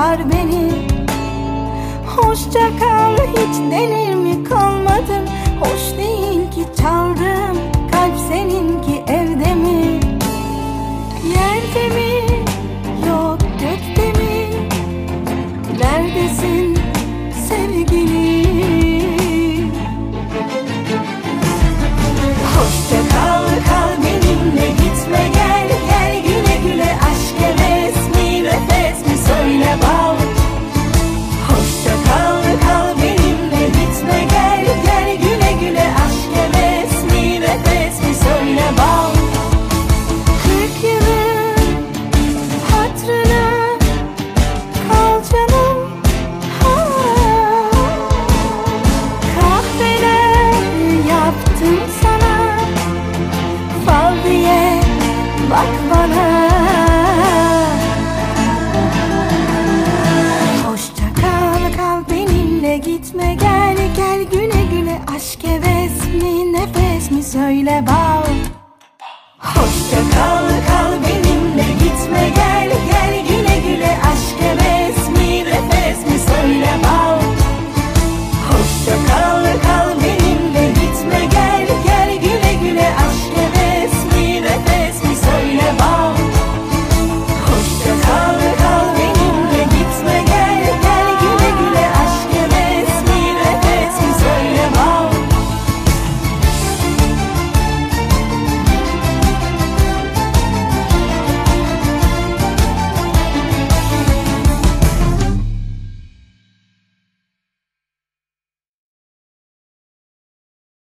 sar beni. Hoşça kal hiç denir mi, kalmadım. Hoş değil ki çaldığım kalp seninki evde mi? Yerde mi, yok gökte mi? Neredesin sevgilim? Hoşça kal, kal benimle, gitme gel, gel güle güle. Aşk heves mi, nefes mi, söyle bal. Hoşça kal, kal benimle, gitme gel, gel güle güle. Aşk heves mi, nefes mi, söyle bal. 40 yılın hatırına kal canım. Kahveler yaptım sana, fal diye bak bana. Hoşça kal, kal benimle, gitme gel, gel güle güle. Aşk heves mi, nefes mi, söyle bal.